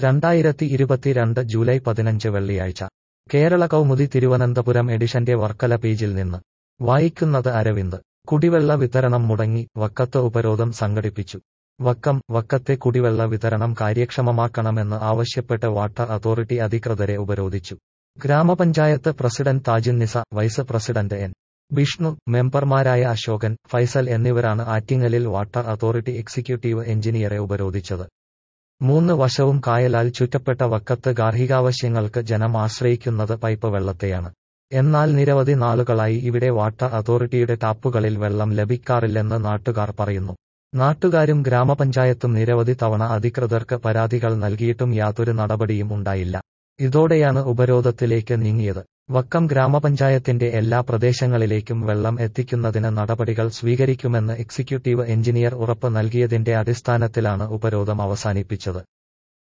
2022 July 15 വെള്ളിയാഴ്ച കേരള കൗമുദി തിരുവനന്തപുരം എഡിഷന്റെ വർക്കല പേജിൽ നിന്ന് വായിക്കുന്നത് അരവിന്ദ്. കുടിവെള്ള വിതരണം മുടങ്ങി, വക്കത്ത് ഉപരോധം സംഘടിപ്പിച്ചു. വക്കത്തെ കുടിവെള്ള വിതരണം കാര്യക്ഷമമാക്കണമെന്ന് ആവശ്യപ്പെട്ട് വാട്ടർ അതോറിറ്റി അധികൃതരെ ഉപരോധിച്ചു. ഗ്രാമപഞ്ചായത്ത് president Tajunnisa, vice president N. Vishnu, മെമ്പർമാരായ അശോകൻ, ഫൈസൽ എന്നിവരാണ് ആറ്റിങ്ങലിൽ വാട്ടർ അതോറിറ്റി എക്സിക്യൂട്ടീവ് എഞ്ചിനീയറെ ഉപരോധിച്ചത്. 3 വശവും കായലാൽ ചുറ്റപ്പെട്ട വക്കത്ത് ഗാർഹികാവശ്യങ്ങൾക്ക് ജനം ആശ്രയിക്കുന്നത് പൈപ്പ് വെള്ളത്തെയാണ്. എന്നാൽ നിരവധി നാളുകളായി ഇവിടെ വാട്ടർ അതോറിറ്റിയുടെ ടാപ്പുകളിൽ വെള്ളം ലഭിക്കാറില്ലെന്ന് നാട്ടുകാർ പറയുന്നു. നാട്ടുകാരും ഗ്രാമപഞ്ചായത്തും നിരവധി തവണ അധികൃതർക്ക് പരാതികൾ നൽകിയിട്ടും യാതൊരു നടപടിയും ഉണ്ടായില്ല. ഇതോടെയാണ് ഉപരോധത്തിലേക്ക് നീങ്ങിയത്. വക്കം ഗ്രാമപഞ്ചായത്തിന്റെ എല്ലാ പ്രദേശങ്ങളിലേക്കും വെള്ളം എത്തിക്കുന്നതിന് നടപടികൾ സ്വീകരിക്കുമെന്ന് എക്സിക്യൂട്ടീവ് എഞ്ചിനീയർ ഉറപ്പ് നൽകിയതിന്റെ അടിസ്ഥാനത്തിലാണ് ഉപരോധം അവസാനിപ്പിച്ചത്.